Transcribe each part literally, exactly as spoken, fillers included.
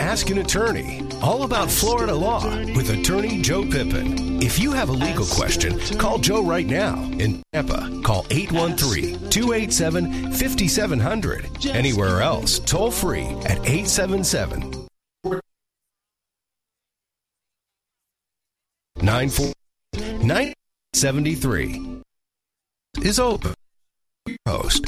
Ask an Attorney, all about Florida law with attorney Joe Pippin. If you have a legal question, call Joe right now. In Tampa, call eight one three, two eight seven, five seven zero zero. Anywhere else, toll free at eight seven seven, nine four nine seven three. Is open. Host.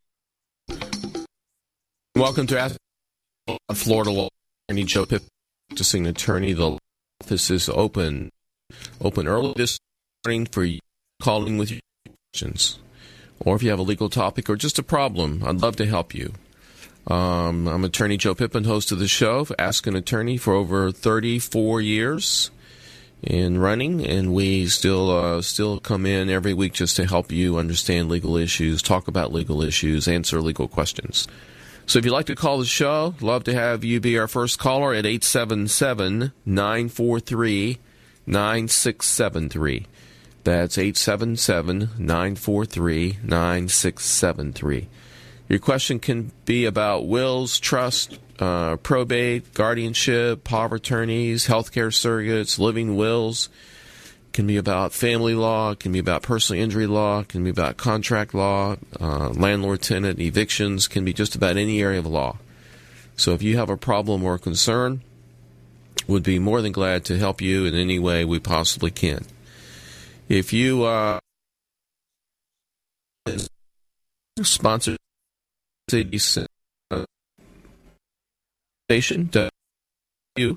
Welcome to Ask Florida Law. Attorney Joe Pippin, practicing attorney. The office is open, open early this morning for you calling with your questions, or if you have a legal topic or just a problem. I'd love to help you. Um, I'm Attorney Joe Pippin, host of the show, Ask an Attorney, for over thirty-four years in running, and we still uh, still come in every week just to help you understand legal issues, talk about legal issues, answer legal questions. So if you'd like to call the show, love to have you be our first caller at eight seven seven, nine four three, nine six seven three. That's eight seven seven, nine four three, nine six seven three. Your question can be about wills, trust, uh, probate, guardianship, power of attorneys, healthcare surrogates, living wills. It can be about family law. It can be about personal injury law. It can be about contract law, uh, landlord-tenant evictions. It can be just about any area of law. So if you have a problem or a concern, we'd be more than glad to help you in any way we possibly can. If you uh, sponsor the station to you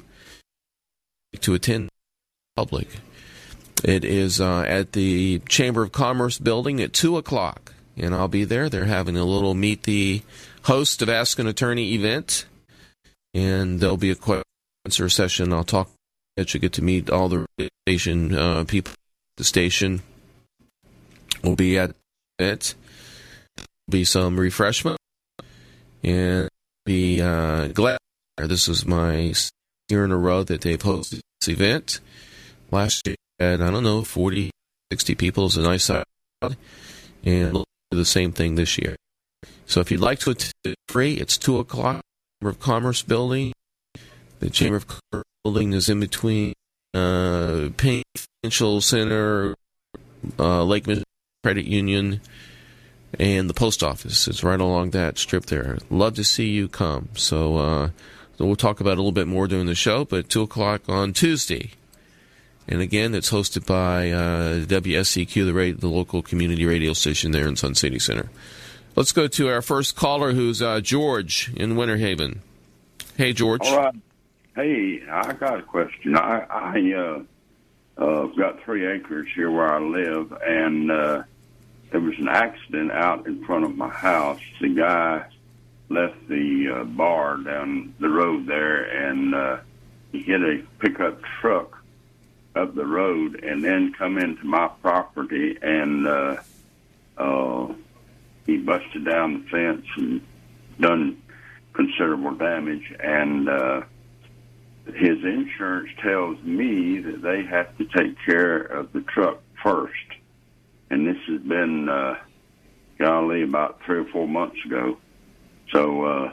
to attend public, it is uh, at the Chamber of Commerce building at two o'clock, and I'll be there. They're having a little Meet the Host of Ask an Attorney event, and there'll be a question answer session. I'll talk that you get to meet all the station uh, people at the station. We'll be at it. There'll be some refreshment, and be uh, glad. This is my year in a row that they've hosted this event. Last year, and I don't know, forty, sixty people is a nice size, and we'll do the same thing this year. So if you'd like to attend, it's free. It's two o'clock, Chamber of Commerce building. The Chamber of Commerce building is in between uh, Payne Financial Center, uh, Lake Michigan Credit Union, and the post office. It's right along that strip there. Love to see you come. So, uh, so we'll talk about it a little bit more during the show, but two o'clock on Tuesday. And again, it's hosted by uh, W S C Q, the, radio, the local community radio station there in Sun City Center. Let's go to our first caller, who's uh, George in Winter Haven. Hey, George. All right. Hey, I got a question. I, I uh, uh, got three acres here where I live, and uh, there was an accident out in front of my house. The guy left the uh, bar down the road there, and uh, he hit a pickup truck up the road and then come into my property, and uh, uh, he busted down the fence and done considerable damage. And uh, his insurance tells me that they have to take care of the truck first. And this has been, uh, golly, about three or four months ago. So uh,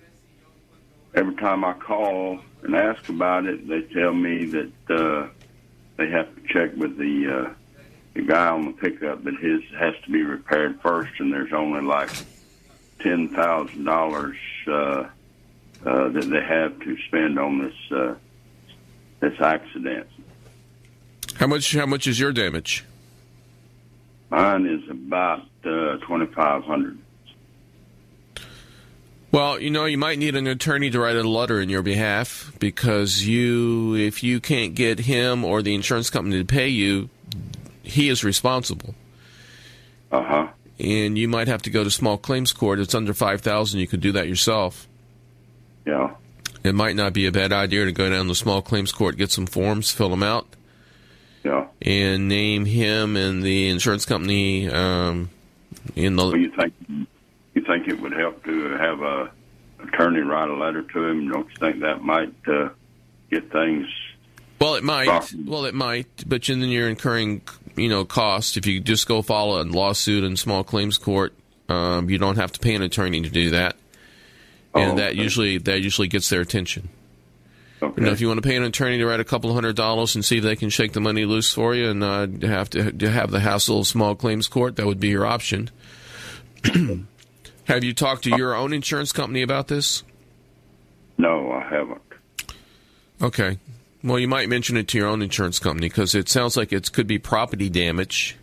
every time I call and ask about it, they tell me that uh, they have to check with the uh, the guy on the pickup that his has to be repaired first, and there's only like ten thousand dollars uh, uh, that they have to spend on this uh, this accident. How much? How much is your damage? Mine is about uh, twenty five hundred. Well, you know, you might need an attorney to write a letter in your behalf, because you, if you can't get him or the insurance company to pay you, he is responsible. Uh-huh. And you might have to go to small claims court. It's under five thousand dollars. You could do that yourself. Yeah. It might not be a bad idea to go down to small claims court, get some forms, fill them out. Yeah. And name him and the insurance company um, in the... Well, you think... You think it would help to have a attorney write a letter to him? Don't you think that might uh, get things? Well, it might. Possible? Well, it might. But then you're incurring, you know, cost. If you just go file a lawsuit in small claims court, um, you don't have to pay an attorney to do that, and oh, that okay. usually that usually gets their attention. Okay. You know, if you want to pay an attorney to write a couple hundred dollars and see if they can shake the money loose for you and uh, have to, to have the hassle of small claims court, that would be your option. Have you talked to your own insurance company about this? No, I haven't. Okay. Well, you might mention it to your own insurance company because it sounds like it could be property damage.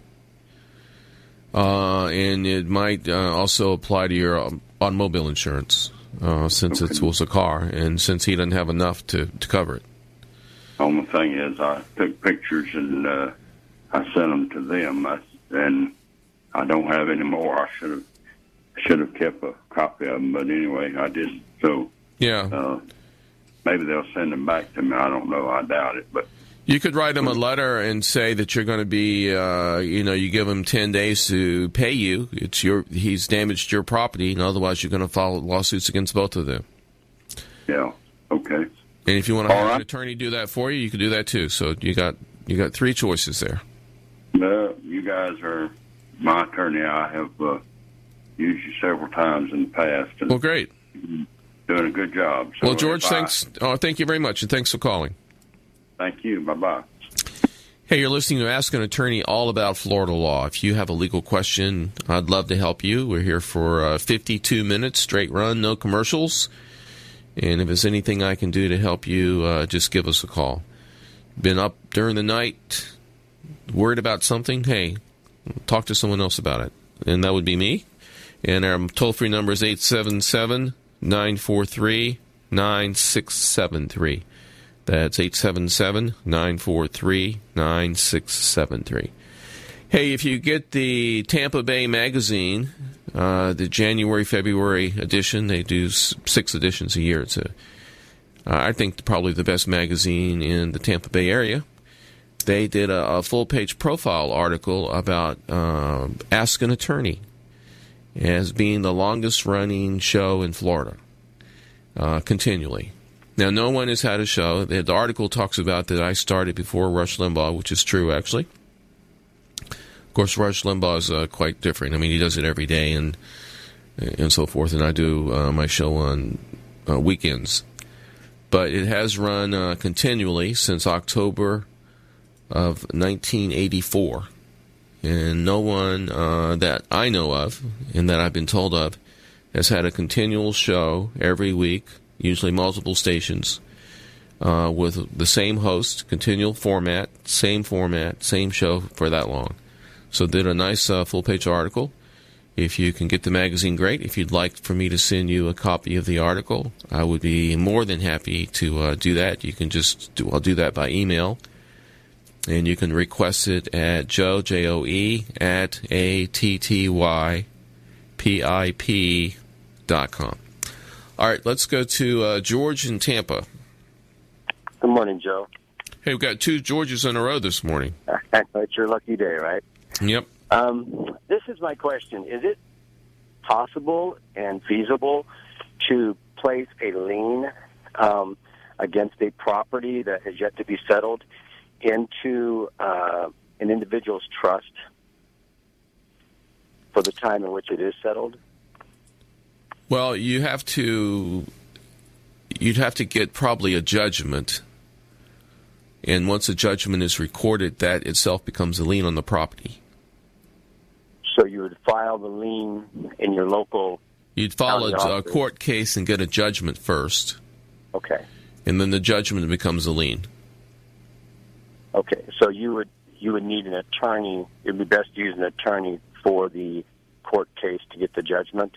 Uh, and it might uh, also apply to your um, automobile insurance uh, since okay. it was a car and since he doesn't have enough to, to cover it. Only thing is I took pictures and uh, I sent them to them, I, and I don't have any more. I should have should have kept a copy of them, but anyway, I didn't. So yeah, uh, maybe they'll send them back to me. I don't know. I doubt it, but. You could write him a letter and say that you're going to be, uh, you know, you give him ten days to pay you. It's your, he's damaged your property, and otherwise you're going to file lawsuits against both of them. Yeah. Okay. And if you want to All have right. an attorney do that for you, you can do that too. So you got you got three choices there. No, you guys are my attorney. I have uh, used you several times in the past. And well, great. Doing a good job. So well, George, I, thanks. Oh, thank you very much, and thanks for calling. Thank you. Bye-bye. Hey, you're listening to Ask an Attorney all about Florida law. If you have a legal question, I'd love to help you. We're here for uh, fifty-two minutes, straight run, no commercials. And if there's anything I can do to help you, uh, just give us a call. Been up during the night, worried about something? Hey, talk to someone else about it. And that would be me. And our toll-free number is eight seven seven, nine four three, nine six seven three. That's eight seven seven, nine four three, nine six seven three. Hey, if you get the Tampa Bay Magazine, uh, the January, February edition, they do six editions a year. It's a, uh, I think probably the best magazine in the Tampa Bay area. They did a, a full-page profile article about uh, Ask an Attorney as being the longest-running show in Florida, uh, continually. Now, no one has had a show. The, the article talks about that I started before Rush Limbaugh, which is true, actually. Of course, Rush Limbaugh is uh, quite different. I mean, he does it every day and and so forth, and I do uh, my show on uh, weekends. But it has run uh, continually since October of nineteen eighty-four. And no one uh, that I know of and that I've been told of has had a continual show every week, usually multiple stations, uh, with the same host, continual format, same format, same show for that long. So did a nice uh, full-page article. If you can get the magazine, great. If you'd like for me to send you a copy of the article, I would be more than happy to uh, do that. You can just do, I'll do that by email. And you can request it at Joe, J O E, at A T T Y P I P dot com. All right, let's go to uh, George in Tampa. Good morning, Joe. Hey, we've got two Georges in a row this morning. It's your lucky day, right? Yep. Um, this is my question. Is it possible and feasible to place a lien um, against a property that has yet to be settled into uh, an individual's trust for the time in which it is settled? Well, you have to, you'd have to get probably a judgment, and once a judgment is recorded, that itself becomes a lien on the property. So you would file the lien in your local... You'd file a, a court case and get a judgment first. Okay. And then the judgment becomes a lien. Okay, so you would you would need an attorney. It would be best to use an attorney for the court case to get the judgment?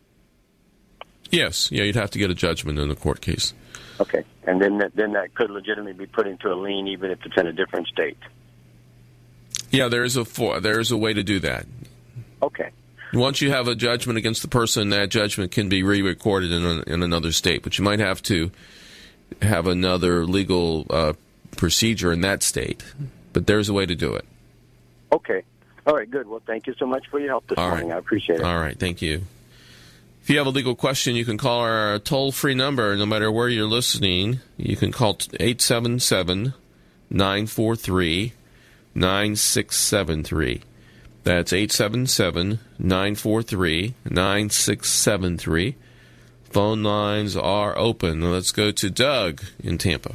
Yes, yeah, you'd have to get a judgment in a court case. Okay, and then that, then that could legitimately be put into a lien even if it's in a different state? Yeah, there is a for, there is a way to do that. Okay. Once you have a judgment against the person, that judgment can be re-recorded in, a, in another state, but you might have to have another legal uh, procedure in that state. But there's a way to do it. Okay. All right, good. Well, thank you so much for your help this All morning. right. I appreciate it. All right, thank you. If you have a legal question, you can call our toll-free number. No matter where you're listening, you can call eight seven seven, nine four three, nine six seven three. That's eight seven seven, nine four three, nine six seven three. Phone lines are open. Let's go to Doug in Tampa.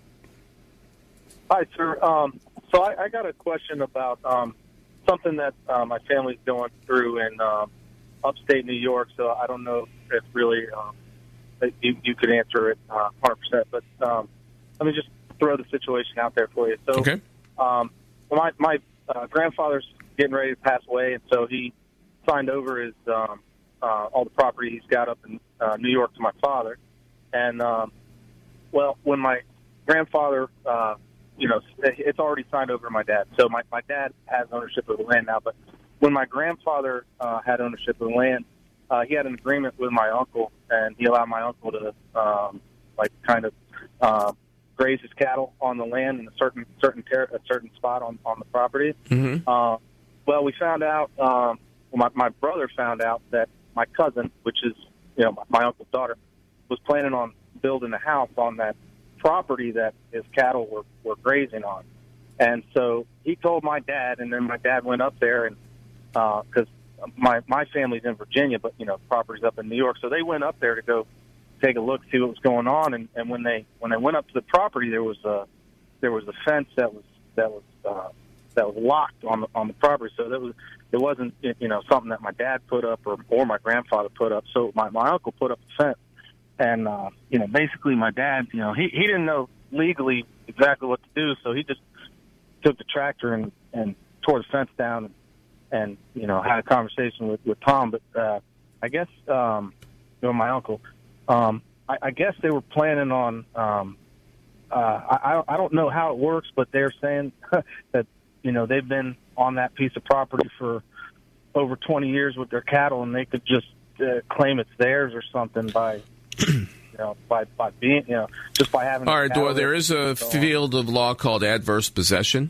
Hi, sir. Um, so I, I got a question about um, something that uh, my family's going through in um, upstate New York. So I don't know if really um, that you, you could answer it uh, one hundred percent. But um, let me just throw the situation out there for you. So Okay. um, my, my uh, grandfather's getting ready to pass away, and so he signed over his um, uh, all the property he's got up in uh, New York to my father. And, um, well, when my grandfather, uh, you know, it's already signed over to my dad. So my, my dad has ownership of the land now. But when my grandfather uh, had ownership of the land, uh, he had an agreement with my uncle, and he allowed my uncle to, um, like, kind of uh, graze his cattle on the land in a certain certain ter- a certain spot on, on the property. Mm-hmm. Uh, well, we found out, um, well, my, my brother found out that my cousin, which is, you know, my, my uncle's daughter, was planning on building a house on that property that his cattle were, were grazing on. And so he told my dad, and then my dad went up there, and because uh, my my family's in Virginia, but, you know, property's up in New York. So they went up there to go take a look, see what was going on. And, and when they when they went up to the property, there was a there was a fence that was that was uh, that was locked on the on the property. So that was it wasn't you know something that my dad put up or or my grandfather put up. So my my uncle put up the fence. And, uh, you know, basically my dad, you know, he, he didn't know legally exactly what to do, so he just took the tractor and, and tore the fence down and, and, you know, had a conversation with, with Tom. But uh, I guess, um, you know, my uncle, um, I, I guess they were planning on, um, uh, I, I don't know how it works, but they're saying that, you know, they've been on that piece of property for over twenty years with their cattle, and they could just uh, claim it's theirs or something by... you know, by, by being, you know, just by having... All right, well, there is a field of law called adverse possession,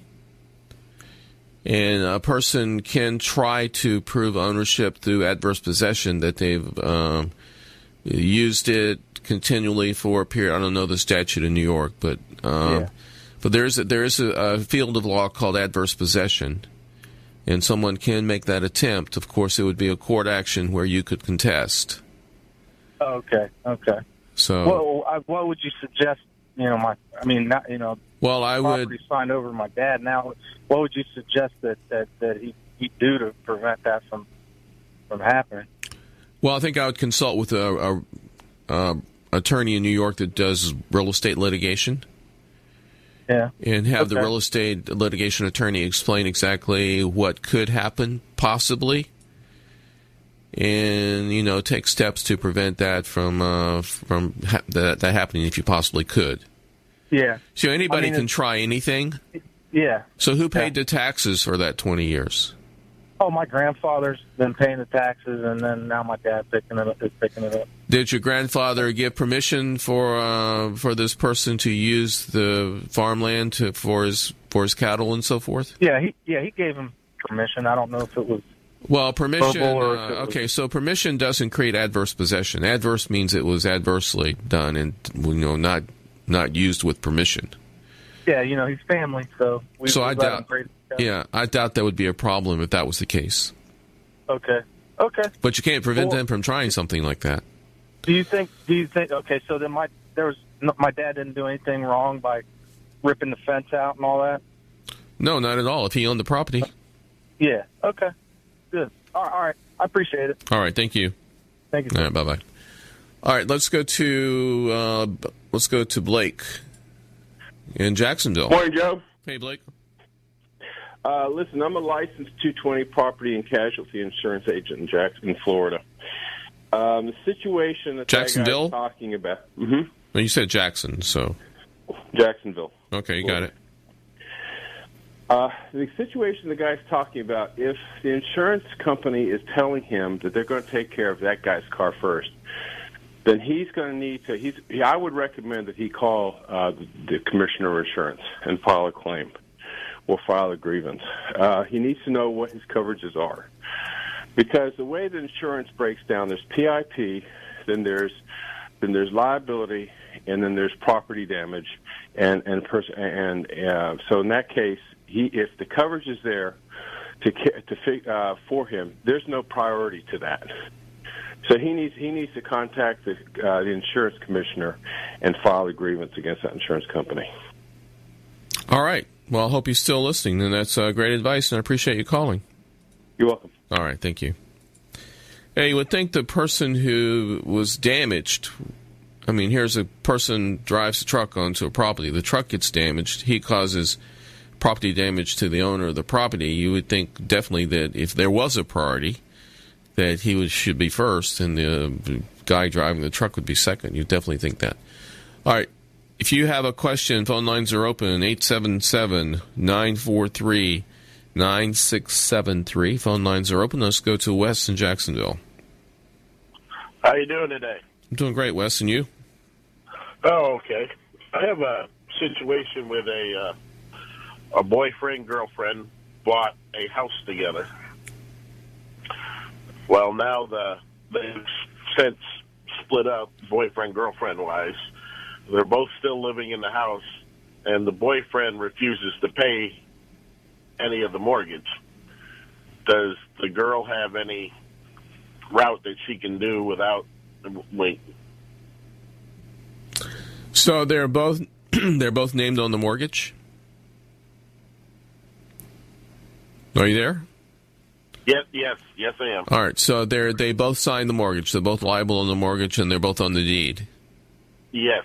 and a person can try to prove ownership through adverse possession, that they've um, used it continually for a period. I don't know the statute in New York, but um, yeah. but there is a, there is a, a field of law called adverse possession, and someone can make that attempt. Of course, it would be a court action where you could contest. Okay. Okay. So, well, I, what would you suggest? You know, my, I mean, not, you know, well, I would property signed over to my dad. Now, what would you suggest that that, that he he do to prevent that from from happening? Well, I think I would consult with a, a, a attorney in New York that does real estate litigation. Yeah. And have okay. the real estate litigation attorney explain exactly what could happen, possibly. And, you know, take steps to prevent that from uh, from ha- that, that happening if you possibly could. Yeah. So anybody I mean, can try anything? Yeah. So who paid yeah. the taxes for that twenty years? Oh, my grandfather's been paying the taxes, and then now my dad picking it up, is picking it up. Did your grandfather give permission for uh, for this person to use the farmland to, for his for his cattle and so forth? Yeah, he yeah he gave him permission. I don't know if it was... Well, permission, or uh, okay, so permission doesn't create adverse possession. Adverse means it was adversely done and, you know, not not used with permission. Yeah, you know, he's family, so... We, so we I doubt, yeah, I doubt that would be a problem if that was the case. Okay, okay. But you can't prevent well, them from trying something like that. Do you think, do you think, okay, so then my, there was, my dad didn't do anything wrong by ripping the fence out and all that? No, not at all, if he owned the property. Yeah, okay. Good. All right, all right. I appreciate it. All right. Thank you. Thank you. All right. Bye bye. All right. Let's go to uh, let's go to Blake in Jacksonville. Morning, Joe. Hey, Blake. Uh, listen, I'm a licensed two twenty property and casualty insurance agent in Jackson, Florida. Um, the situation that Jacksonville that guy's talking about. Mm-hmm. Well, you said Jackson, so Jacksonville. Okay, you Florida. got it. Uh, the situation the guy's talking about, if the insurance company is telling him that they're going to take care of that guy's car first, then he's going to need to, he's, I would recommend that he call uh, the, the commissioner of insurance and file a claim or file a grievance. Uh, he needs to know what his coverages are. Because the way the insurance breaks down, there's P I P, then there's then there's liability, and then there's property damage, and and pers- and uh, so in that case, he if the coverage is there to to uh, for him, there's no priority to that. So he needs he needs to contact the, uh, the insurance commissioner and file a grievance against that insurance company. All right. Well, I hope he's still listening, and that's uh, great advice, and I appreciate you calling. You're welcome. All right. Thank you. Hey, you would think the person who was damaged, I mean, here's a person drives a truck onto a property. The truck gets damaged. He causes property damage to the owner of the property. You would think definitely that if there was a priority, that he would, should be first and the guy driving the truck would be second. You definitely think that. All right. If you have a question, phone lines are open, eight seven seven, nine four three, nine six seven three. Phone lines are open. Let's go to Wes in Jacksonville. How you doing today? I'm doing great, Wes, and you? Oh, okay. I have a situation with a uh, a boyfriend, girlfriend bought a house together. Well, now the they've since split up, boyfriend, girlfriend wise. They're both still living in the house, and the boyfriend refuses to pay any of the mortgage. Does the girl have any route that she can do without wait? So they're both they're both named on the mortgage? Are you there? Yes, yes, yes, I am. All right, so they they both signed the mortgage. They're both liable on the mortgage, and they're both on the deed. Yes.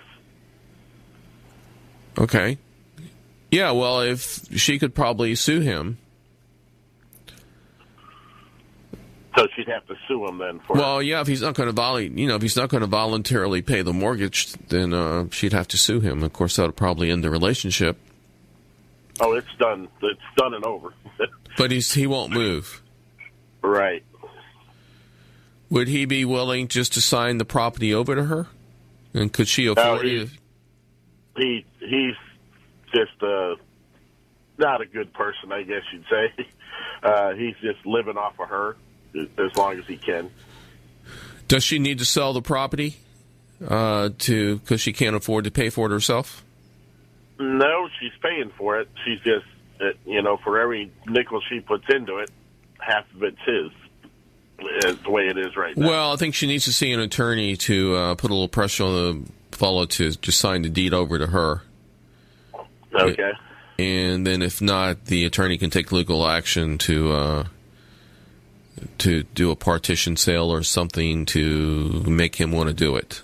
Okay. Yeah, well, if she could probably sue him. So she'd have to sue him then for Well, yeah, if he's not going to vol- you know, if he's not going to voluntarily pay the mortgage, then uh, she'd have to sue him. Of course, that would probably end the relationship. Oh, it's done. It's done and over. But he's he won't move. Right. Would he be willing just to sign the property over to her? And could she afford no, he, it? He he's just uh, not a good person, I guess you'd say. Uh, he's just living off of her as long as he can. Does she need to sell the property uh, to because she can't afford to pay for it herself? No, she's paying for it. She's just, uh, you know, for every nickel she puts into it, half of it's his. Is the way it is right now. Well, I think she needs to see an attorney to uh, put a little pressure on the fellow to just sign the deed over to her. Okay. And then if not, the attorney can take legal action to uh, to do a partition sale or something to make him want to do it.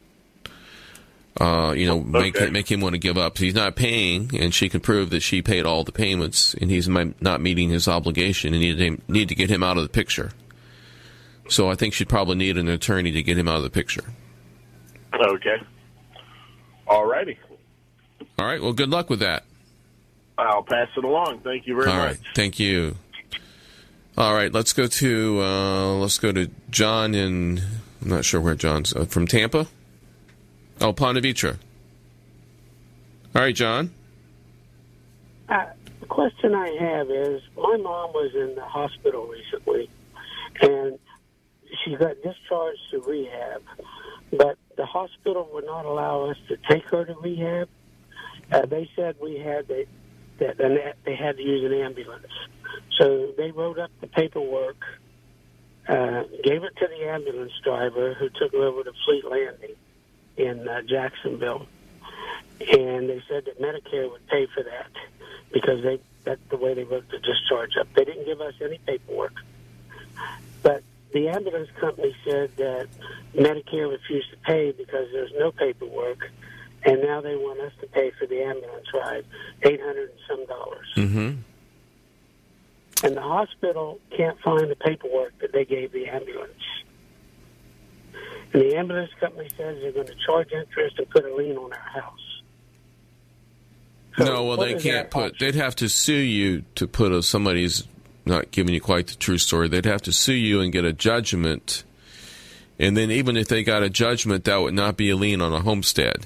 Uh, you know, make okay. make him want to give up. He's not paying, and she can prove that she paid all the payments, and he's not meeting his obligation, and need need to get him out of the picture. So I think she'd probably need an attorney to get him out of the picture. Okay. All righty. All right. Well, good luck with that. I'll pass it along. Thank you very All much. All right. Thank you. All right. Let's go to uh, let's go to John in. I'm not sure where John's uh, from. Tampa. Oh, Ponte Vedra. All right, John. Uh, the question I have is, my mom was in the hospital recently, and she got discharged to rehab, but the hospital would not allow us to take her to rehab. Uh, they said we had to, that they had to use an ambulance. So they wrote up the paperwork, uh, gave it to the ambulance driver, who took her over to Fleet Landing in uh, Jacksonville, and they said that Medicare would pay for that because they that's the way they wrote the discharge up. They didn't give us any paperwork, but the ambulance company said that Medicare refused to pay because there's no paperwork, and now they want us to pay for the ambulance ride, eight hundred and some dollars. Mm-hmm. And the hospital can't find the paperwork that they gave the ambulance. And the ambulance company says they're going to charge interest and put a lien on our house. So no, well, they can't put. Option? They'd have to sue you to put a, somebody's not giving you quite the true story. They'd have to sue you and get a judgment. And then even if they got a judgment, that would not be a lien on a homestead.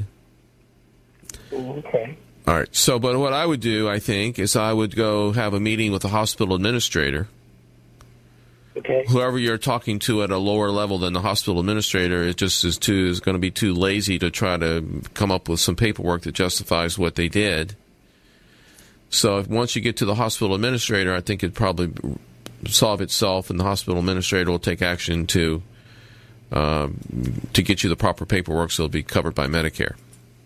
Okay. All right. So, but what I would do, I think, is I would go have a meeting with the hospital administrator. Okay. Whoever you're talking to at a lower level than the hospital administrator, it just is too is going to be too lazy to try to come up with some paperwork that justifies what they did. So if, once you get to the hospital administrator, I think it'd probably solve itself, and the hospital administrator will take action to uh, to get you the proper paperwork so it'll be covered by Medicare.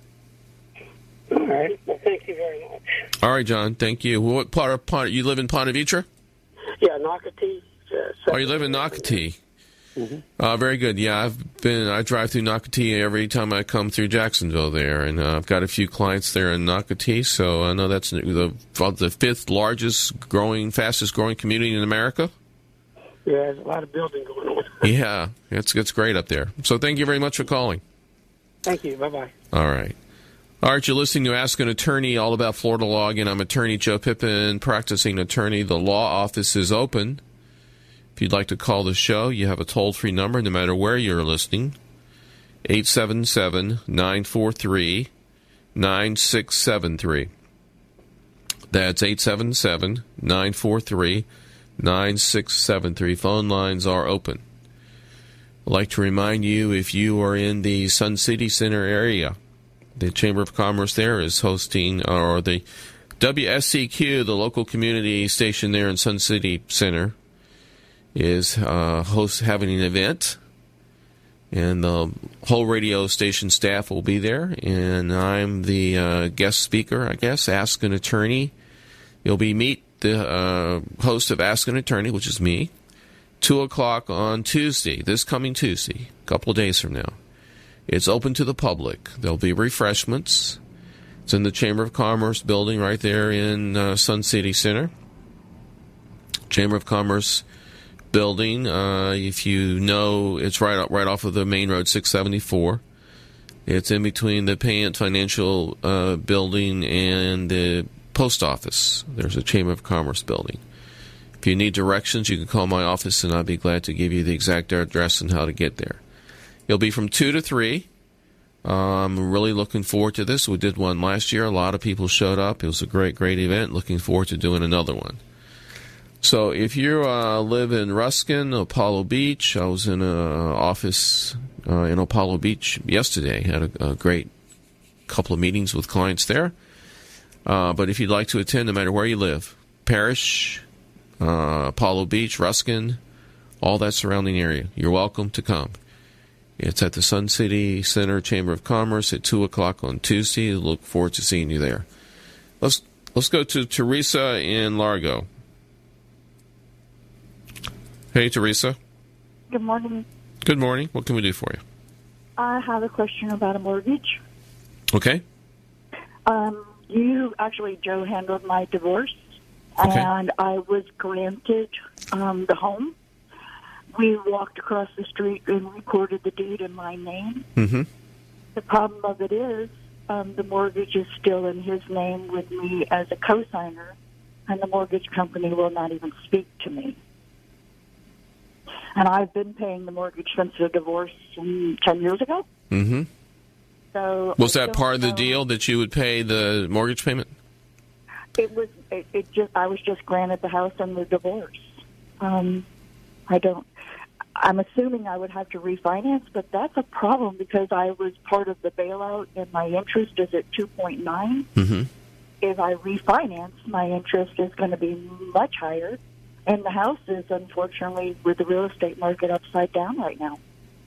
All right. Well, thank you very much. All right, John. Thank you. What part of Pont- you live in Ponte Vedra? Yeah, Nocatee. Uh, oh, you live in Nocatee. Mm-hmm. Uh, very good. Yeah, I've been. I drive through Nocatee every time I come through Jacksonville there, and uh, I've got a few clients there in Nocatee. So I know that's the the fifth largest growing, fastest growing community in America. Yeah, there's a lot of building going on. Yeah, it's it's great up there. So thank you very much for calling. Thank you. Bye bye. All right. All right, you're listening to Ask an Attorney, all about Florida law. Again, I'm attorney Joe Pippin, practicing attorney. The law office is open. If you'd like to call the show, you have a toll-free number, no matter where you're listening, eight seven seven, nine four three, nine six seven three. That's eight seven seven, nine four three, nine six seven three. Phone lines are open. I'd like to remind you, if you are in the Sun City Center area, the Chamber of Commerce there is hosting, or the W S C Q, the local community station there in Sun City Center, is uh, host having an event, and the whole radio station staff will be there, and I'm the uh, guest speaker, I guess. Ask an Attorney. You'll be meet the uh, host of Ask an Attorney, which is me, two o'clock on Tuesday, this coming Tuesday, a couple of days from now. It's open to the public. There'll be refreshments. It's in the Chamber of Commerce building right there in uh, Sun City Center. Chamber of Commerce building, uh, if you know, it's right right off of the main road, six seventy-four. It's in between the Payant Financial uh, building and the post office. There's a Chamber of Commerce building. If you need directions, you can call my office, and I'll be glad to give you the exact address and how to get there. It'll be from two to three. Uh, I'm really looking forward to this. We did one last year. A lot of people showed up. It was a great, great event. Looking forward to doing another one. So if you uh, live in Ruskin, Apollo Beach, I was in an office uh, in Apollo Beach yesterday. Had a, a great couple of meetings with clients there. Uh, but if you'd like to attend, no matter where you live, Parrish, uh, Apollo Beach, Ruskin, all that surrounding area, you're welcome to come. It's at the Sun City Center Chamber of Commerce at two o'clock on Tuesday. Look forward to seeing you there. Let's let's go to Teresa in Largo. Hey, Teresa. Good morning. Good morning. What can we do for you? I have a question about a mortgage. Okay. Um, you actually, Joe, handled my divorce, okay. and I was granted um, the home. We walked across the street and recorded the deed in my name. Mm-hmm. The problem of it is um, the mortgage is still in his name with me as a co-signer, and the mortgage company will not even speak to me. And I've been paying the mortgage since the divorce um, ten years ago. Mm-hmm. So was I that part of the know. deal that you would pay the mortgage payment? It was. It, it just. I was just granted the house and the divorce. Um, I don't. I'm assuming I would have to refinance, but that's a problem because I was part of the bailout and my interest is at two point nine. Mm-hmm. If I refinance, my interest is going to be much higher. And the house is, unfortunately, with the real estate market upside down right now.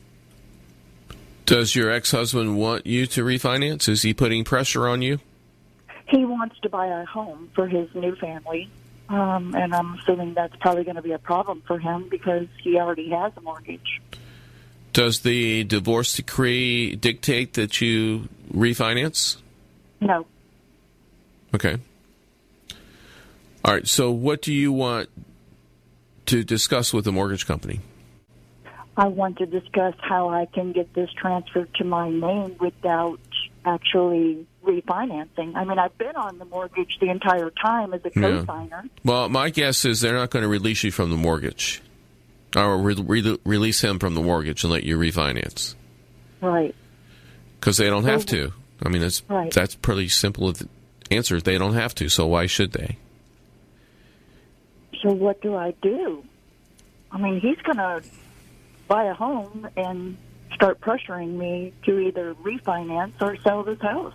Does your ex-husband want you to refinance? Is he putting pressure on you? He wants to buy a home for his new family. Um, and I'm assuming that's probably going to be a problem for him because he already has a mortgage. Does the divorce decree dictate that you refinance? No. Okay. All right, so what do you want to discuss with the mortgage company? I want to discuss how I can get this transferred to my name without actually refinancing. I mean, I've been on the mortgage the entire time as a co-signer. Yeah. Well, my guess is they're not going to release you from the mortgage or re- re- release him from the mortgage and let you refinance. Right. Because they don't have to. I mean, that's, right. that's pretty simple of the answer. They don't have to, so why should they? So what do I do? I mean, he's going to buy a home and start pressuring me to either refinance or sell this house.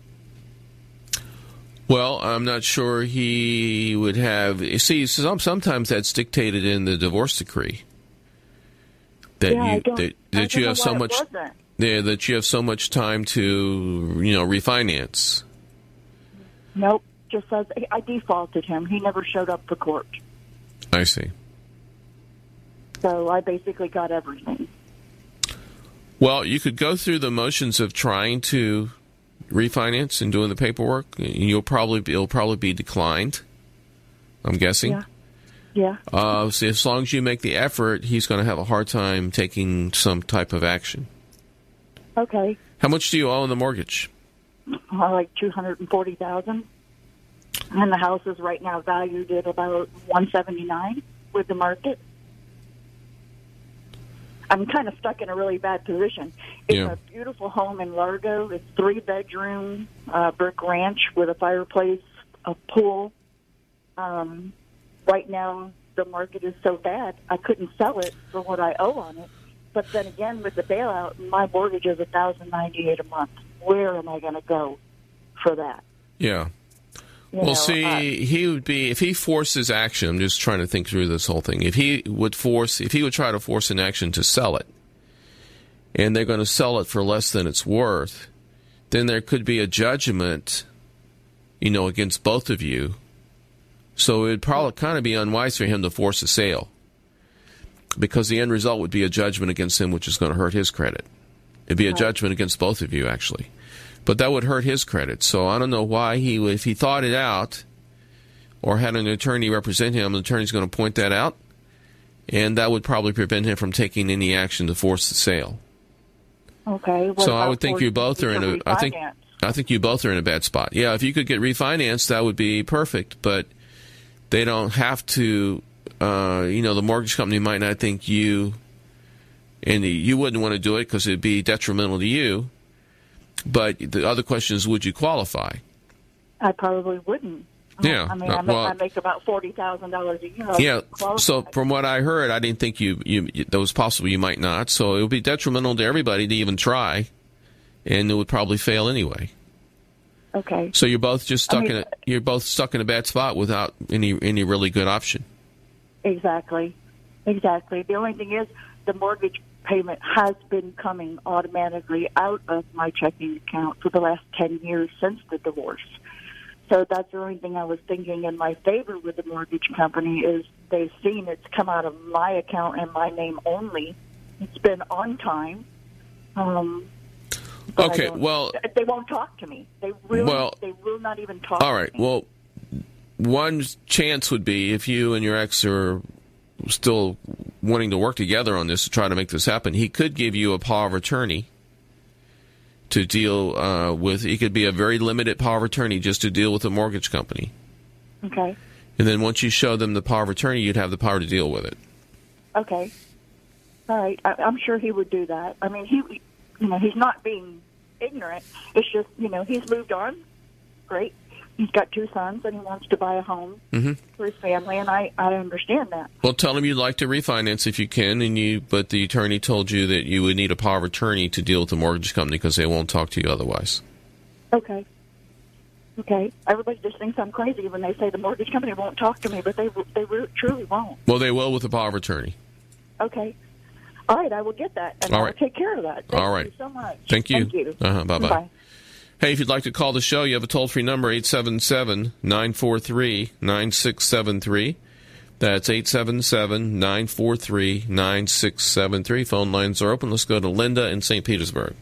Well, I'm not sure he would have... You see, some, sometimes that's dictated in the divorce decree. that yeah, you I don't, that, I that don't you have know so why it much wasn't. yeah, that you have so much time to, you know, refinance. Nope. Just says I defaulted him. He never showed up for court. I see. So I basically got everything. Well, you could go through the motions of trying to refinance and doing the paperwork. You'll probably it'll probably be declined, I'm guessing. Yeah. Yeah. Uh, so as long as you make the effort, he's going to have a hard time taking some type of action. Okay. How much do you owe on the mortgage? Uh, like two hundred and forty thousand, and the house is right now valued at about one seventy nine with the market. I'm kind of stuck in a really bad position. It's Yeah. a beautiful home in Largo. It's three bedroom, uh, brick ranch with a fireplace, a pool. Um, right now, the market is so bad, I couldn't sell it for what I owe on it. But then again, with the bailout, my mortgage is one thousand ninety eight a month. Where am I going to go for that? Yeah. You Well, know, see, uh, he would be, if he forces action, I'm just trying to think through this whole thing. If he would force, if he would try to force an action to sell it, and they're going to sell it for less than it's worth, then there could be a judgment, you know, against both of you. So it would probably kind of be unwise for him to force a sale, because the end result would be a judgment against him, which is going to hurt his credit. It'd be a Right. judgment against both of you, actually. But that would hurt his credit. So I don't know why he, if he thought it out or had an attorney represent him, the attorney's going to point that out, and that would probably prevent him from taking any action to force the sale. okay. What So I about would think you both are in a, I think, refinance? I think you both are in a bad spot. Yeah, if you could get refinanced, that would be perfect, but they don't have to, uh, you know, the mortgage company might not think you, and you wouldn't want to do it because it'd be detrimental to you. But the other question is, would you qualify? I probably wouldn't. Yeah, I mean, uh, I, make, well- I make about forty thousand dollars a year. I Yeah. wouldn't qualify. So from what I heard, I didn't think you, you that was possible. You might not. So it would be detrimental to everybody to even try, and it would probably fail anyway. Okay. So you're both just stuck I mean, in a you're both stuck in a bad spot without any any really good option. Exactly. Exactly. The only thing is, the mortgage payment has been coming automatically out of my checking account for the last ten years since the divorce. So that's the only thing I was thinking in my favor with the mortgage company is they've seen it's come out of my account and my name only. It's been on time. Um, but I Okay, don't- well- they won't talk to me. They really, Well, they will not even talk. All right. To me. Well, one chance would be if you and your ex are still wanting to work together on this to try to make this happen, he could give you a power of attorney to deal uh, with. He could be a very limited power of attorney just to deal with the mortgage company. Okay. And then once you show them the power of attorney, you'd have the power to deal with it. Okay. All right. I, I'm sure he would do that. I mean, he, you know, he's not being ignorant. It's just, you know, he's moved on. Great. He's got two sons, and he wants to buy a home Mm-hmm. for his family, and I, I understand that. Well, tell him you'd like to refinance if you can, and you. But the attorney told you that you would need a power of attorney to deal with the mortgage company because they won't talk to you otherwise. Okay. Okay. Everybody just thinks I'm crazy when they say the mortgage company won't talk to me, but they they re- truly won't. Well, they will with the power of attorney. Okay. All right. I will get that, and All I right. will take care of that. Thank All right. you so much. Thank you. Thank you. Uh-huh. Bye-bye. Bye. Hey, if you'd like to call the show, you have a toll-free number, eight seven seven, nine four three, nine six seven three. That's eight seven seven, nine four three, nine six seven three. Phone lines are open. Let's go to Linda in Saint Petersburg.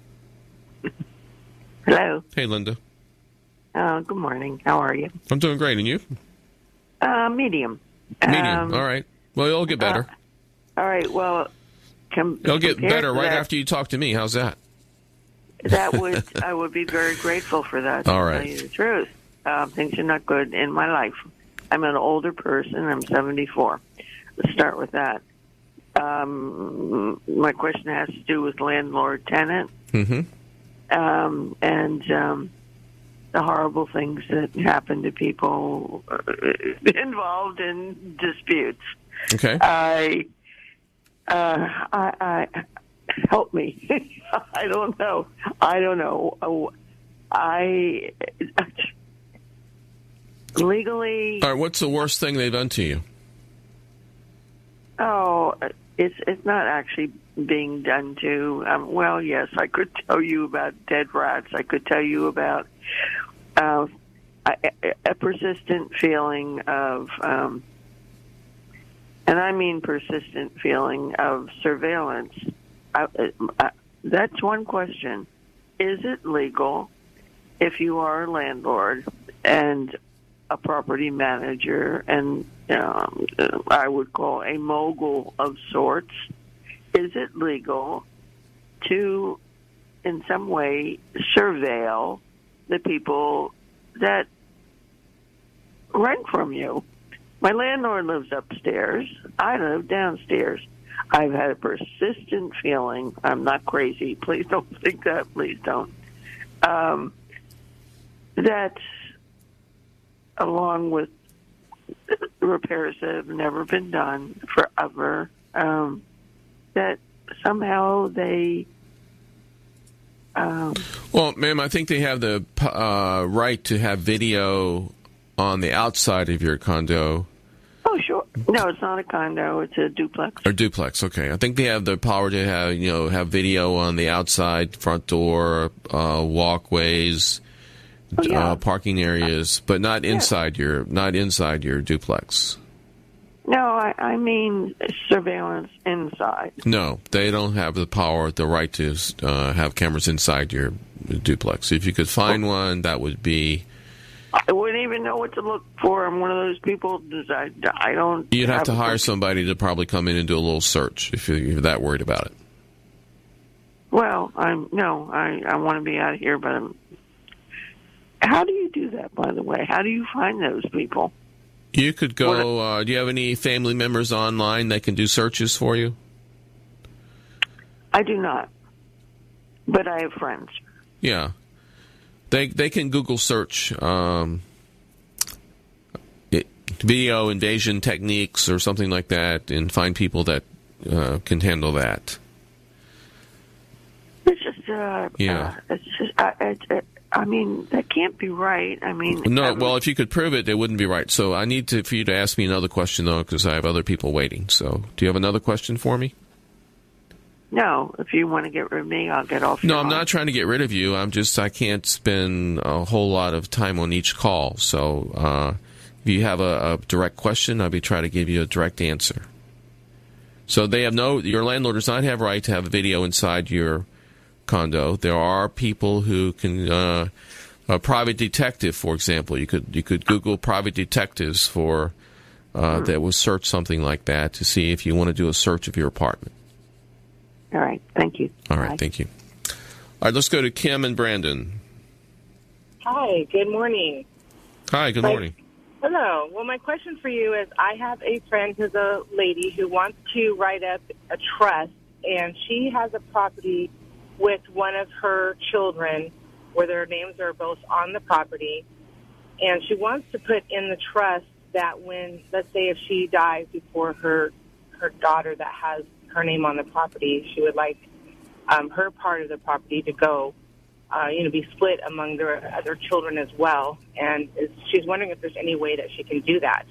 Hello. Hey, Linda. Uh, good morning. How are you? I'm doing great. And you? Uh, medium. Medium. Um, All right. Well, you'll get better. Uh, all right. Well, com- You'll get compared better to right that, after you talk to me. How's that? That would I would be very grateful for that. All to right. tell you the truth. Um, things are not good in my life. I'm an older person. I'm seventy-four. Let's start with that. Um, my question has to do with landlord-tenant Mm-hmm. um, and um, the horrible things that happen to people uh, involved in disputes. Okay. I, uh, I, I, help me. I don't know. I don't know. I, legally, All right. What's the worst thing they've done to you? oh, it's it's not actually being done to. Um, well, yes, I could tell you about dead rats. I could tell you about uh, a, a persistent feeling of, um, and I mean persistent feeling of surveillance. I, I, that's one question. Is it legal if you are a landlord and a property manager and um, I would call a mogul of sorts, is it legal to in some way surveil the people that rent from you? My landlord lives upstairs. I live downstairs. I've had a persistent feeling. I'm not crazy. Please don't think that. Please don't. Um, that, along with repairs that have never been done forever, um, that somehow they... Um, well, ma'am, I think they have the uh, right to have video on the outside of your condo. Oh, sure. No, it's not a condo. It's a duplex. Or duplex, okay. I think they have the power to have, you know, have video on the outside, front door, uh, walkways, oh, yeah. uh, parking areas, but not inside yeah. your not inside your duplex. No, I, I mean surveillance inside. No, they don't have the power, the right to uh, have cameras inside your duplex. If you could find oh. one, that would be... I wouldn't even know what to look for. I'm one of those people. I, I don't. You'd have, have to hire a, somebody to probably come in and do a little search if you're that worried about it. Well, I'm no. I, I want to be out of here, but I'm, how do you do that? By the way, how do you find those people? You could go. Uh, do you have any family members online that can do searches for you? I do not, but I have friends. Yeah. They they can Google search um, it, video invasion techniques or something like that and find people that uh, can handle that. It's just, uh, yeah. Uh, it's just, uh, it, it, I mean, that can't be right. I mean, no. I, Well, if you could prove it, it wouldn't be right. So I need to for you to ask me another question though, because I have other people waiting. So, do you have another question for me? No, if you want to get rid of me, I'll get off. No, I'm not trying to get rid of you. I'm just, I can't spend a whole lot of time on each call. So uh, if you have a, a direct question, I'll be trying to give you a direct answer. So they have no, your landlord does not have right to have a video inside your condo. There are people who can, uh, a private detective, for example. You could, you could Google private detectives for, uh, hmm. that will search something like that to see if you want to do a search of your apartment. All right. Thank you. All right. Bye. Thank you. All right. Let's go to Kim and Brandon. Hi. Good morning. Hi. Good my, morning. Hello. Well, my question for you is I have a friend who's a lady who wants to write up a trust, and she has a property with one of her children where their names are both on the property, and she wants to put in the trust that when, let's say if she dies before her her daughter that has her name on the property, she would like um, her part of the property to go, uh, you know, be split among their other children as well. And is, she's wondering if there's any way that she can do that.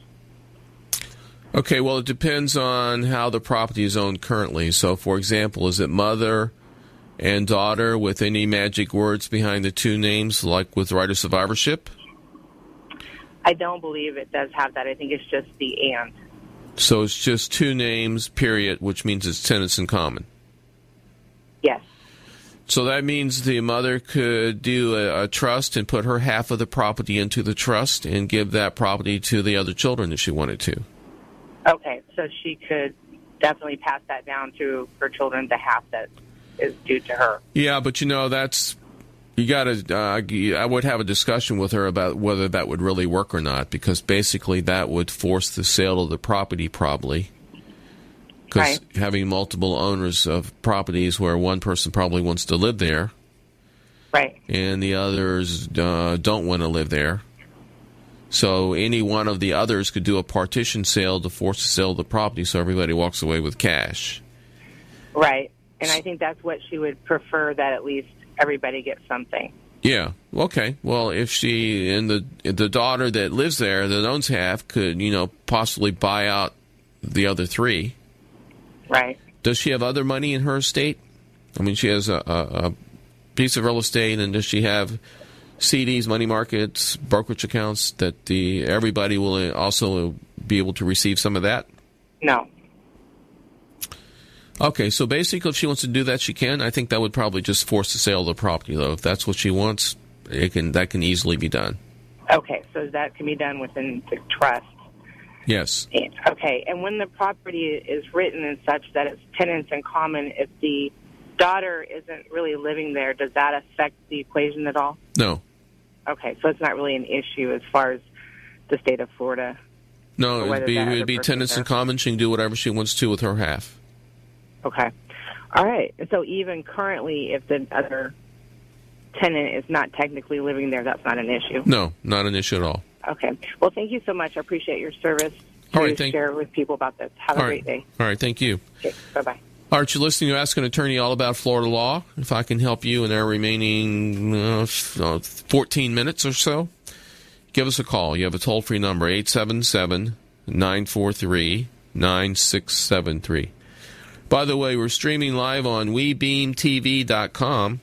Okay, well, it depends on how the property is owned currently. So, for example, is it mother and daughter with any magic words behind the two names, like with right of survivorship? I don't believe it does have that. I think it's just the and. So it's just two names, period, which means it's tenants in common. Yes. So that means the mother could do a, a trust and put her half of the property into the trust and give that property to the other children if she wanted to. Okay, so she could definitely pass that down to her children, the half that is due to her. Yeah, but you know, that's... You got to. Uh, I would have a discussion with her about whether that would really work or not, because basically that would force the sale of the property, probably. Because right. having multiple owners of properties where one person probably wants to live there, right, and the others uh, don't want to live there, so any one of the others could do a partition sale to force the sale of the property, so everybody walks away with cash. Right, and I think that's what she would prefer, that at least everybody gets something. Yeah. Okay. Well, if she and the the daughter that lives there that owns half could, you know, possibly buy out the other three. Right. Does she have other money in her estate? I mean, she has a, a, a piece of real estate, and does she have C Ds, money markets, brokerage accounts that the everybody will also be able to receive some of that? No. Okay, so basically if she wants to do that, she can. I think that would probably just force the sale of the property, though. If that's what she wants, it can that can easily be done. Okay, so that can be done within the trust. Yes. Okay, and when the property is written and such that it's tenants in common, if the daughter isn't really living there, does that affect the equation at all? No. Okay, so it's not really an issue as far as the state of Florida. No, it would be, it would be tenants in common. She can do whatever she wants to with her half. Okay. All right. So even currently, if the other tenant is not technically living there, that's not an issue? No, not an issue at all. Okay. Well, thank you so much. I appreciate your service to all right, thank share with people about this. Have all a right. great day. All right, thank you. Okay, bye-bye. All right, you're listening to Ask an Attorney all about Florida law. If I can help you in our remaining uh, fourteen minutes or so, give us a call. You have a toll-free number, eight seven seven, nine four three, nine six seven three. By the way, we're streaming live on we beam T V dot com,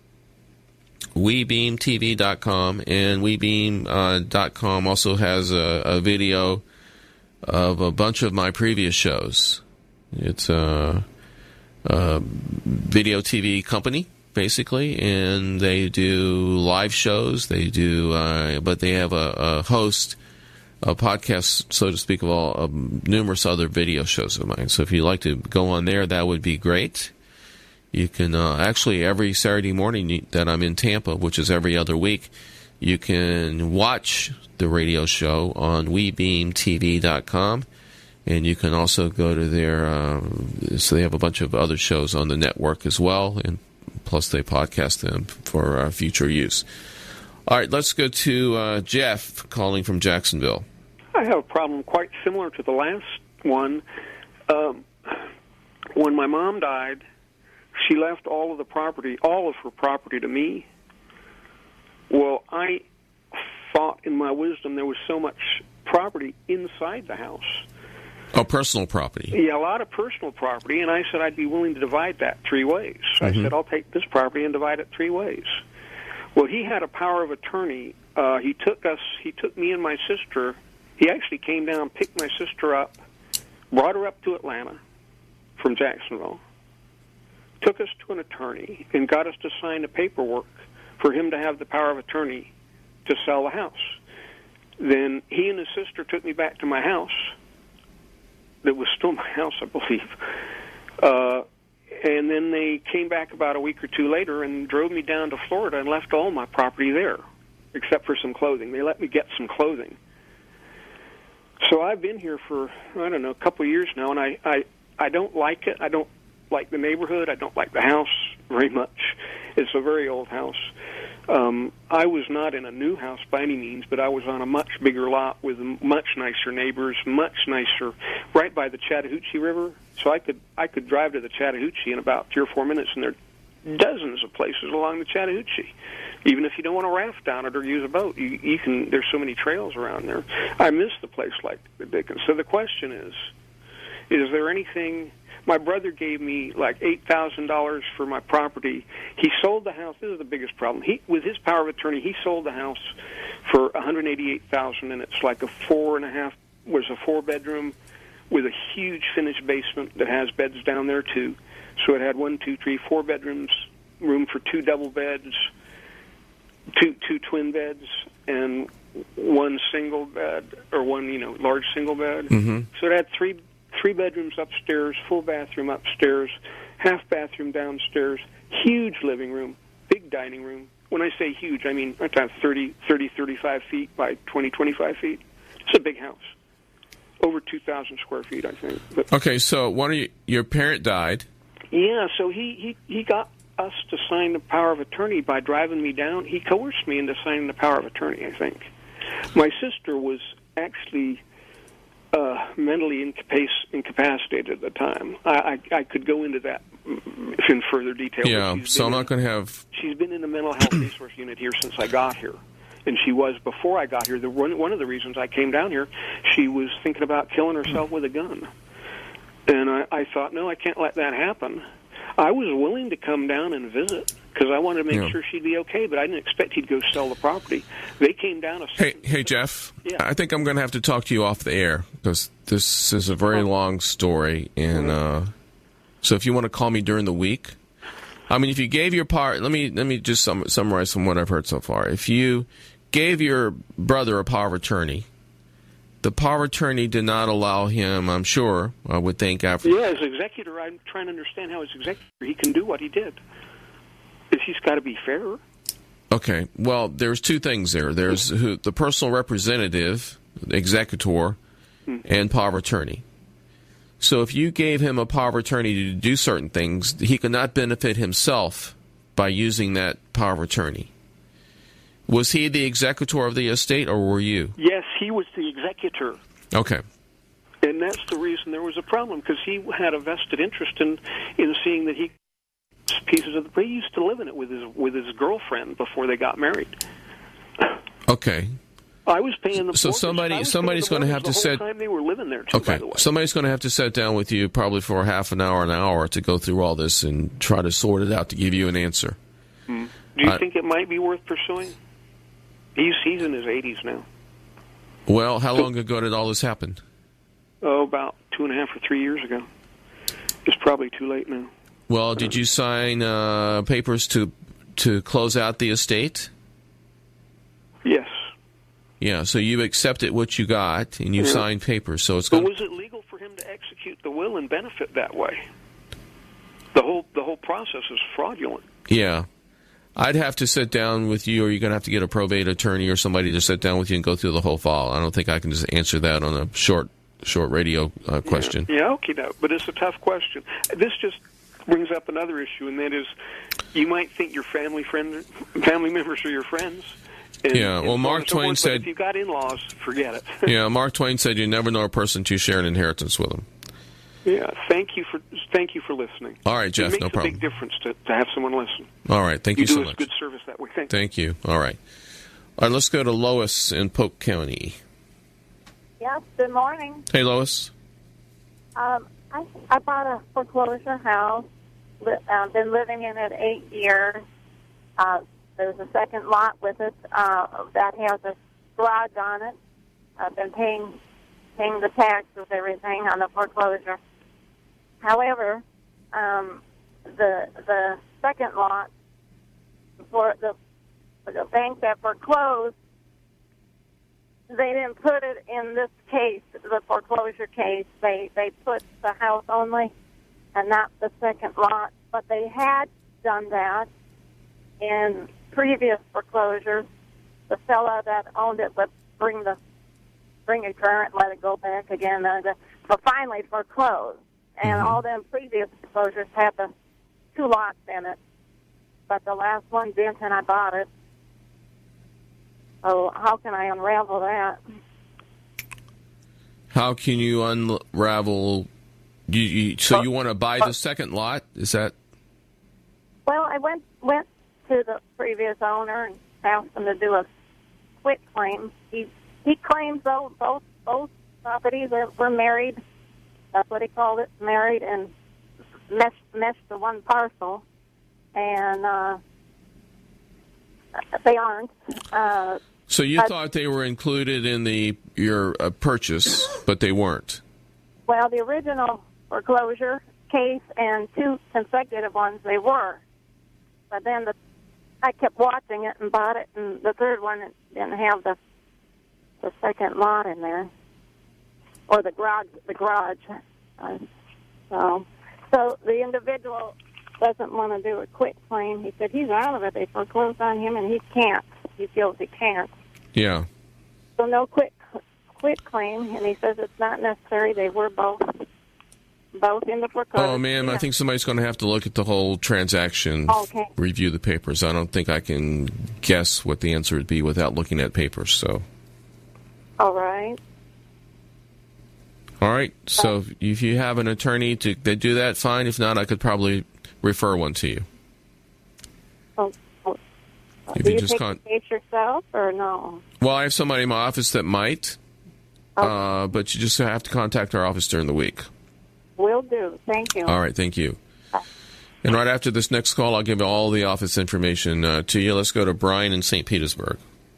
we beam T V dot com, and we beam dot com also has a, a video of a bunch of my previous shows. It's a, a video T V company, basically, and they do live shows. They do, uh, but they have a, a host, a podcast, so to speak, of all of numerous other video shows of mine. So if you'd like to go on there, that would be great. You can uh, actually every Saturday morning that I'm in Tampa, which is every other week, you can watch the radio show on we beam T V dot com, and you can also go to their. Uh, so they have a bunch of other shows on the network as well, and plus they podcast them for uh, future use. All right, let's go to uh, Jeff calling from Jacksonville. I have a problem quite similar to the last one. Um, when my mom died, she left all of the property, all of her property to me. Well, I thought in my wisdom there was so much property inside the house. Oh, personal property. Yeah, a lot of personal property, and I said I'd be willing to divide that three ways. Mm-hmm. I said, I'll take this property and divide it three ways. Well, he had a power of attorney. Uh, he took us, he took me and my sister. He actually came down, picked my sister up, brought her up to Atlanta from Jacksonville, took us to an attorney, and got us to sign the paperwork for him to have the power of attorney to sell the house. Then he and his sister took me back to my house. That was still my house, I believe. Uh, and then they came back about a week or two later and drove me down to Florida and left all my property there, except for some clothing. They let me get some clothing. So I've been here for, I don't know, a couple of years now, and I, I, I don't like it. I don't like the neighborhood. I don't like the house very much. It's a very old house. Um, I was not in a new house by any means, but I was on a much bigger lot with much nicer neighbors, much nicer, right by the Chattahoochee River. So I could I could drive to the Chattahoochee in about three or four minutes, and there are dozens of places along the Chattahoochee. Even if you don't want to raft down it or use a boat, you, you can. There's so many trails around there. I miss the place like the Dickens. So the question is, is there anything? My brother gave me like eight thousand dollars for my property. He sold the house. This is the biggest problem. He, with his power of attorney, he sold the house for one hundred eighty-eight thousand dollars, and it's like a four and a half. Was a four bedroom with a huge finished basement that has beds down there too. So it had one, two, three, four bedrooms, room for two double beds, two two twin beds, and one single bed or one you know large single bed. Mm-hmm. So it had three. Three bedrooms upstairs, full bathroom upstairs, half bathroom downstairs, huge living room, big dining room. When I say huge, I mean about thirty, thirty, thirty-five feet by twenty, twenty-five feet. It's a big house. Over two thousand square feet, I think. But, okay, so one of you, your parent died. Yeah, so he, he, he got us to sign the power of attorney by driving me down. He coerced me into signing the power of attorney, I think. My sister was actually... Uh, mentally incapac- incapacitated at the time. I, I, I could go into that in further detail. Yeah, so I'm not going to have... She's been in the mental health resource unit here since I got here. And she was before I got here. The one, one of the reasons I came down here, she was thinking about killing herself with a gun. And I, I thought, no, I can't let that happen. I was willing to come down and visit because I wanted to make yeah. sure she'd be okay, but I didn't expect he'd go sell the property. They came down a Hey, hey, Jeff. Yeah. I think I'm going to have to talk to you off the air because this is a very Oh. long story, and uh, so if you want to call me during the week, I mean, if you gave your power, let me let me just sum, summarize from what I've heard so far. If you gave your brother a power of attorney, the power of attorney did not allow him, I'm sure, I would think after. Yeah, as executor, I'm trying to understand how as executor he can do what he did. He's got to be fair. Okay, well, there's two things there. There's who, the personal representative, the executor, hmm. and power of attorney. So if you gave him a power of attorney to do certain things, he could not benefit himself by using that power of attorney. Was he the executor of the estate, or were you? Yes, he was the executor. Okay. And that's the reason there was a problem, because he had a vested interest in, in seeing that he pieces of the. He used to live in it with his with his girlfriend before they got married. Okay. I was paying the. So mortgage. somebody I was somebody's paying going the to have to mortgage the whole set. time they were living there too, Okay. by the way. Somebody's going to have to sit down with you probably for half an hour, an hour to go through all this and try to sort it out to give you an answer. Hmm. Do you I- think it might be worth pursuing? He's he's in his eighties now. Well, how long ago did all this happen? Oh, about two and a half or three years ago. It's probably too late now. Well, did you sign uh, papers to to close out the estate? Yes. Yeah, so you accepted what you got, and you Yeah. signed papers. So it's But going. was it legal for him to execute the will and benefit that way? The whole the whole process is fraudulent. Yeah, I'd have to sit down with you, or you're going to have to get a probate attorney or somebody to sit down with you and go through the whole file. I don't think I can just answer that on a short short radio uh, question. Yeah, okay, no, but it's a tough question. This just brings up another issue, and that is, you might think your family friend, family members are your friends. And, Yeah, well, and Mark so on Twain and so forth, said- but if you've got in-laws, forget it. Yeah, Mark Twain said you never know a person to share an inheritance with them. Yeah, thank you for thank you for listening. All right, Jeff, it makes no a problem. big difference to, to have someone listen. All right, thank you, you do so us much. good service that way. Thank you. Thank you. All right. All right, let's go to Lois in Polk County. Yes, good morning. Hey, Lois. Um, I, I bought a foreclosure house. Li- uh, been living in it eight years. Uh, there's a second lot with it uh, that has a garage on it. I've been paying paying the taxes, everything on the foreclosure. However, um, the the second lot for the for the bank that foreclosed, they didn't put it in this case, the foreclosure case. They they put the house only and not the second lot. But they had done that in previous foreclosures. The fellow that owned it would bring the bring it current, let it go back again. Uh, the, so finally foreclosed. And Mm-hmm. all them previous foreclosures had the two lots in it. But the last one didn't, and I bought it. So how can I unravel that? How can you unravel? You, you, so you want to buy the second lot? Is that? Well, I went went to the previous owner and asked him to do a quit claim. He he claims though both both properties are, were married. That's what he called it, married, and meshed meshed to one parcel, and uh, they aren't. Uh, So you but- thought they were included in the your uh, purchase, but they weren't. Well, the original foreclosure case and two consecutive ones, they were. But then the, I kept watching it and bought it, and the third one it didn't have the the second lot in there, or the garage. The garage. Uh, so, so the individual doesn't want to do a quit claim. He said he's out of it. They foreclosed on him, and he can't. He feels he can't. Yeah. So no quit quit claim, and he says it's not necessary. They were both both in the foreclosure. Oh, man, I think somebody's going to have to look at the whole transaction, Okay. review the papers. I don't think I can guess what the answer would be without looking at papers. So, All right. all right. So if you have an attorney to that do that, fine. If not, I could probably refer one to you. Oh, oh. If Do you you just take can't- the case yourself, or no? Well, I have somebody in my office that might, uh, but you just have to contact our office during the week. Will do. Thank you. All right, thank you. And right after this next call, I'll give all the office information uh, to you. Let's go to Brian in Saint Petersburg.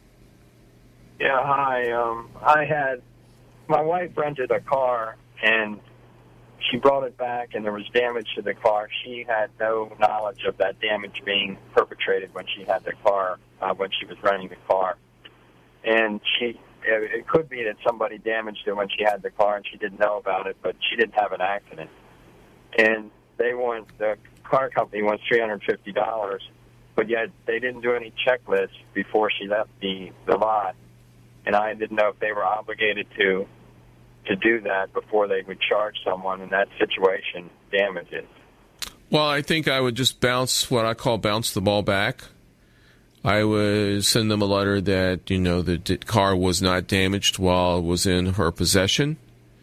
Yeah, hi. Um, I had, my wife rented a car, and she brought it back, and there was damage to the car. She had no knowledge of that damage being perpetrated when she had the car, uh, when she was renting the car. And she, it could be that somebody damaged it when she had the car, and she didn't know about it, but she didn't have an accident. And they want, the car company wants three hundred fifty dollars, but yet they didn't do any checklists before she left the, the lot. And I didn't know if they were obligated to to do that before they would charge someone in that situation damages. Well, I think I would just bounce what I call bounce the ball back. I would send them a letter that, you know, the d- car was not damaged while it was in her possession,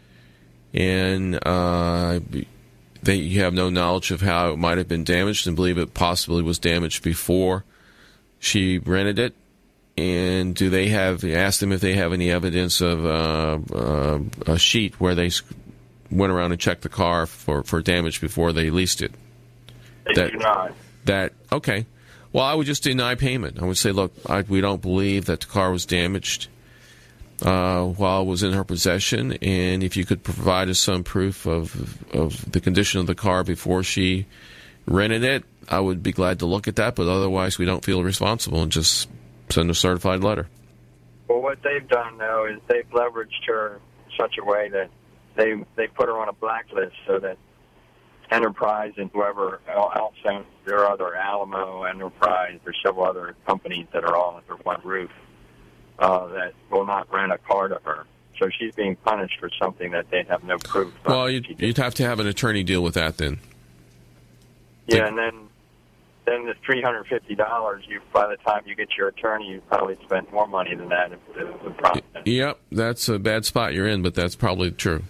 and uh, that you have no knowledge of how it might have been damaged and believe it possibly was damaged before she rented it. And do they have, ask them if they have any evidence of uh, uh, a sheet where they went around and checked the car for, for damage before they leased it. They that, do not. That, okay. Well, I would just deny payment. I would say, look, I, we don't believe that the car was damaged uh, while it was in her possession, and if you could provide us some proof of of the condition of the car before she rented it, I would be glad to look at that, but otherwise we don't feel responsible and just send a certified letter. Well, what they've done, though, is they've leveraged her in such a way that they they put her on a blacklist so that Enterprise and whoever else, there are other Alamo, Enterprise, there's several other companies that are all under one roof uh, that will not rent a car to her. So she's being punished for something that they have no proof of. Well, you'd, you'd have to have an attorney deal with that then. Yeah, like, and then then the three hundred fifty dollars, you, by the time you get your attorney, you probably spent more money than that in the, the process. Yep, that's a bad spot you're in, but that's probably true.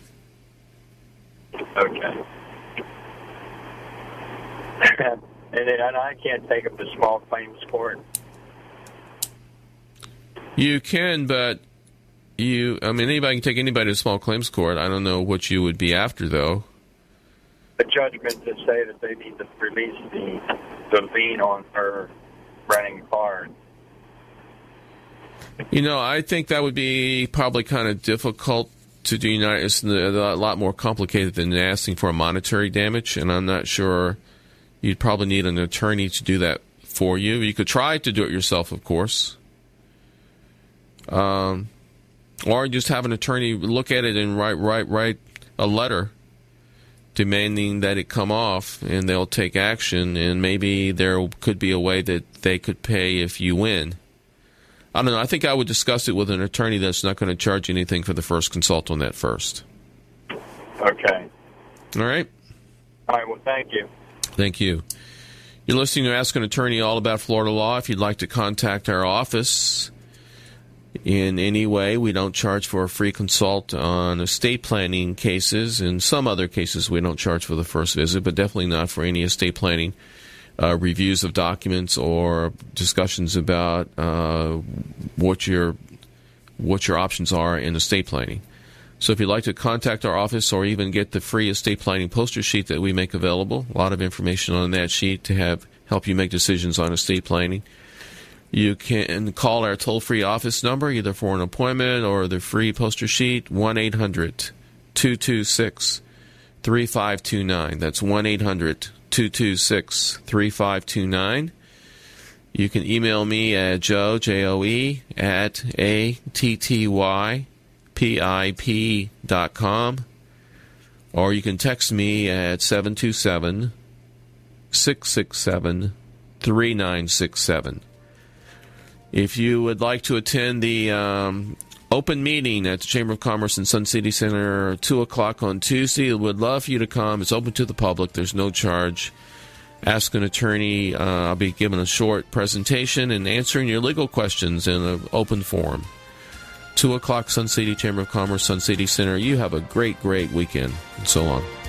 Okay. and, and I can't take them to small claims court. You can, but you, I mean, anybody can take anybody to small claims court. I don't know what you would be after, though. A judgment to say that they need to release the, the lien on her renting a car. You know, I think that would be probably kind of difficult to do. It's a lot more complicated than asking for a monetary damage, and I'm not sure you'd probably need an attorney to do that for you. You could try to do it yourself, of course. Um, or just have an attorney look at it and write, write, write a letter demanding that it come off, and they'll take action, and maybe there could be a way that they could pay if you win. I don't know. I think I would discuss it with an attorney that's not going to charge anything for the first consult on that first. Okay. All right? All right, well, thank you. Thank you. You're listening to Ask an Attorney All About Florida Law. If you'd like to contact our office in any way, we don't charge for a free consult on estate planning cases. In some other cases, we don't charge for the first visit, but definitely not for any estate planning uh, reviews of documents or discussions about uh, what your what your options are in estate planning. So if you'd like to contact our office or even get the free estate planning poster sheet that we make available, a lot of information on that sheet to have help you make decisions on estate planning, you can call our toll-free office number either for an appointment or the free poster sheet, one eight hundred two two six three five two nine. That's one eight hundred two two six three five two nine. You can email me at joe, J O E, at A T T Y P I P dot com, or you can text me at seven two seven six six seven three nine six seven. If you would like to attend the um, open meeting at the Chamber of Commerce in Sun City Center, two o'clock on Tuesday, I would love for you to come. It's open to the public. There's no charge. Ask an attorney. Uh, I'll be giving a short presentation and answering your legal questions in an open forum. two o'clock, Sun City Chamber of Commerce, Sun City Center. You have a great, great weekend. And so long.